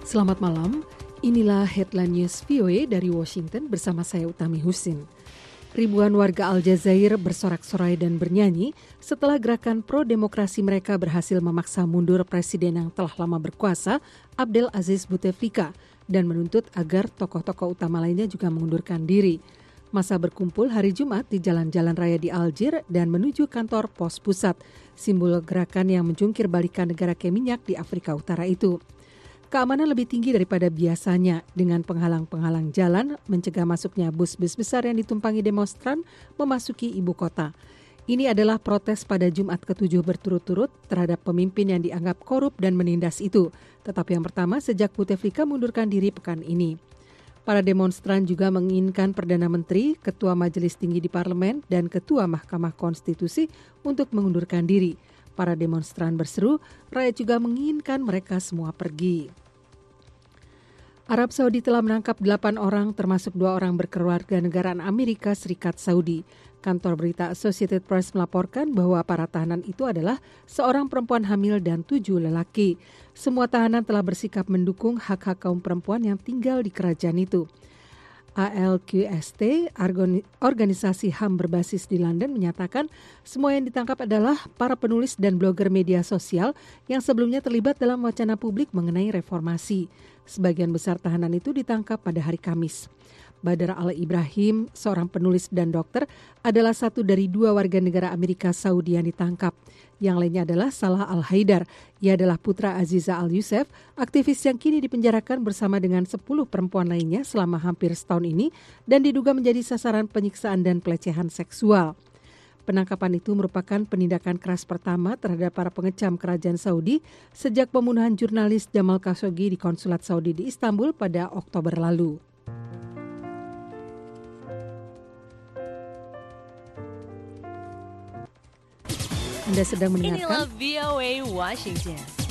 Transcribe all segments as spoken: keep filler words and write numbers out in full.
Selamat malam, inilah Headline News V O A dari Washington bersama saya Utami Husin. Ribuan warga Aljazair bersorak-sorai dan bernyanyi setelah gerakan pro-demokrasi mereka berhasil memaksa mundur presiden yang telah lama berkuasa, Abdel Aziz Bouteflika, dan menuntut agar tokoh-tokoh utama lainnya juga mengundurkan diri. Masa berkumpul hari Jumat di jalan-jalan raya di Algier dan menuju kantor pos pusat, simbol gerakan yang menjungkir balikan negara kaya minyak di Afrika Utara itu. Keamanan lebih tinggi daripada biasanya dengan penghalang-penghalang jalan mencegah masuknya bus-bus besar yang ditumpangi demonstran memasuki ibu kota. Ini adalah protes pada Jumat ketujuh berturut-turut terhadap pemimpin yang dianggap korup dan menindas itu. Tetapi yang pertama sejak Bouteflika mundurkan diri pekan ini. Para demonstran juga menginginkan Perdana Menteri, Ketua Majelis Tinggi di Parlemen, dan Ketua Mahkamah Konstitusi untuk mengundurkan diri. Para demonstran berseru, rakyat juga menginginkan mereka semua pergi. Arab Saudi telah menangkap delapan orang termasuk dua orang berkeluarga negaraan Amerika Serikat Saudi. Kantor berita Associated Press melaporkan bahwa para tahanan itu adalah seorang perempuan hamil dan tujuh lelaki. Semua tahanan telah bersikap mendukung hak-hak kaum perempuan yang tinggal di kerajaan itu. A L Q S T, organisasi H A M berbasis di London, menyatakan semua yang ditangkap adalah para penulis dan blogger media sosial yang sebelumnya terlibat dalam wacana publik mengenai reformasi. Sebagian besar tahanan itu ditangkap pada hari Kamis. Badar Al-Ibrahim, seorang penulis dan dokter, adalah satu dari dua warga negara Amerika Saudi yang ditangkap. Yang lainnya adalah Salah Al-Haidar. Ia adalah putra Aziza Al-Yusef, aktivis yang kini dipenjarakan bersama dengan sepuluh perempuan lainnya selama hampir setahun ini dan diduga menjadi sasaran penyiksaan dan pelecehan seksual. Penangkapan itu merupakan penindakan keras pertama terhadap para pengecam kerajaan Saudi sejak pembunuhan jurnalis Jamal Khashoggi di konsulat Saudi di Istanbul pada Oktober lalu. Anda sedang mendengarkan Inilah V O A Washington.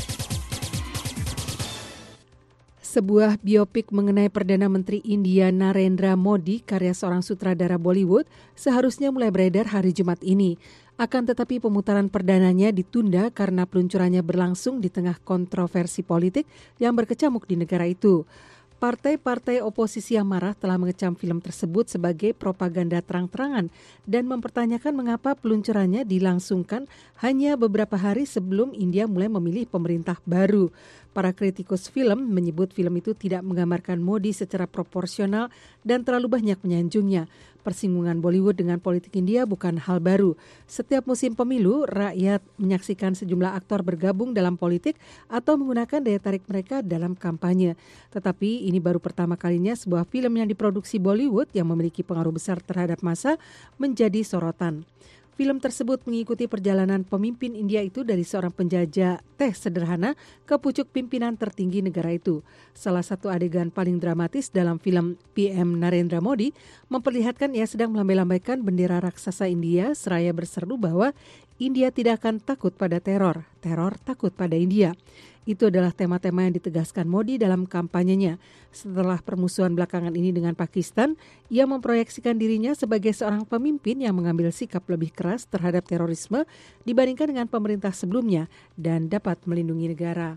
Sebuah biopik mengenai Perdana Menteri India Narendra Modi, karya seorang sutradara Bollywood, seharusnya mulai beredar hari Jumat ini. Akan tetapi pemutaran perdananya ditunda karena peluncurannya berlangsung di tengah kontroversi politik yang berkecamuk di negara itu. Partai-partai oposisi yang marah telah mengecam film tersebut sebagai propaganda terang-terangan dan mempertanyakan mengapa peluncurannya dilangsungkan hanya beberapa hari sebelum India mulai memilih pemerintah baru. Para kritikus film menyebut film itu tidak menggambarkan Modi secara proporsional dan terlalu banyak menyanjungnya. Persinggungan Bollywood dengan politik India bukan hal baru. Setiap musim pemilu, rakyat menyaksikan sejumlah aktor bergabung dalam politik atau menggunakan daya tarik mereka dalam kampanye. Tetapi ini baru pertama kalinya sebuah film yang diproduksi Bollywood yang memiliki pengaruh besar terhadap massa menjadi sorotan. Film tersebut mengikuti perjalanan pemimpin India itu dari seorang penjajah teh sederhana ke pucuk pimpinan tertinggi negara itu. Salah satu adegan paling dramatis dalam film P M Narendra Modi memperlihatkan ia sedang melambai-lambaikan bendera raksasa India seraya berseru bahwa India tidak akan takut pada teror, teror takut pada India. Itu adalah tema-tema yang ditegaskan Modi dalam kampanyenya. Setelah permusuhan belakangan ini dengan Pakistan, ia memproyeksikan dirinya sebagai seorang pemimpin yang mengambil sikap lebih keras terhadap terorisme dibandingkan dengan pemerintah sebelumnya dan dapat melindungi negara.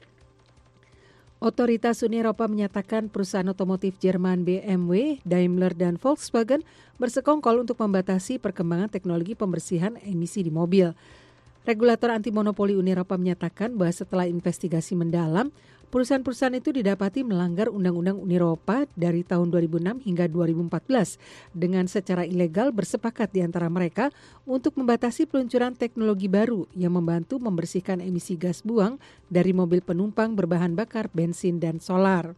Otoritas Uni Eropa menyatakan perusahaan otomotif Jerman B M W, Daimler, dan Volkswagen bersekongkol untuk membatasi perkembangan teknologi pembersihan emisi di mobil. Regulator anti monopoli Uni Eropa menyatakan bahwa setelah investigasi mendalam, perusahaan-perusahaan itu didapati melanggar Undang-Undang Uni Eropa dari tahun dua ribu enam hingga dua ribu empat belas dengan secara ilegal bersepakat di antara mereka untuk membatasi peluncuran teknologi baru yang membantu membersihkan emisi gas buang dari mobil penumpang berbahan bakar bensin dan solar.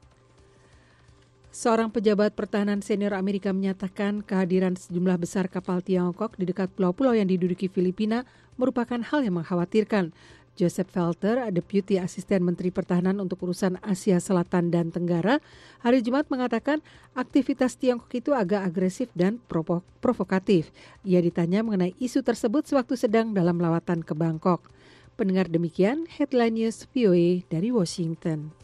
Seorang pejabat pertahanan senior Amerika menyatakan kehadiran sejumlah besar kapal Tiongkok di dekat pulau-pulau yang diduduki Filipina merupakan hal yang mengkhawatirkan. Joseph Felter, Deputi Asisten Menteri Pertahanan untuk urusan Asia Selatan dan Tenggara, hari Jumat mengatakan aktivitas Tiongkok itu agak agresif dan provo- provokatif. Ia ditanya mengenai isu tersebut sewaktu sedang dalam lawatan ke Bangkok. Pendengar demikian, Headline News V O A dari Washington.